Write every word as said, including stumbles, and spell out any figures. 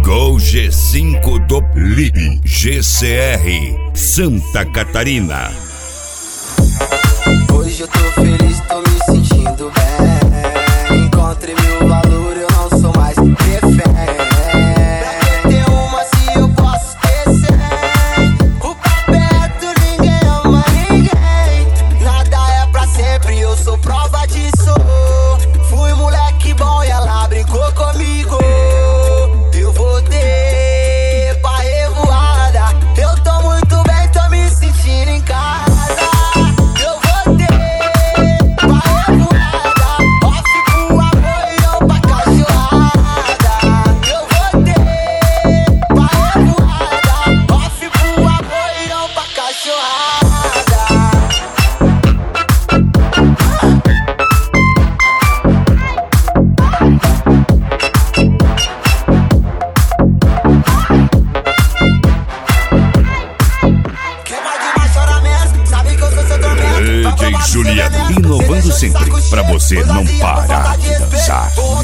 Gol G cinco do Lip G C R Santa Catarina. Hoje eu tô feliz, tô me sentindo bem. Encontrei meu valor, eu não sou mais refém. Pra ter uma se eu posso ter cem. O perto ninguém ama ninguém. Nada é pra sempre, eu sou prova disso. Fui moleque bom e ela brincou comigo. Eu voltei pra revoada. Eu tô muito bem, tô me sentindo em casa. D J Juliano, inovando sempre pra você não parar de dançar.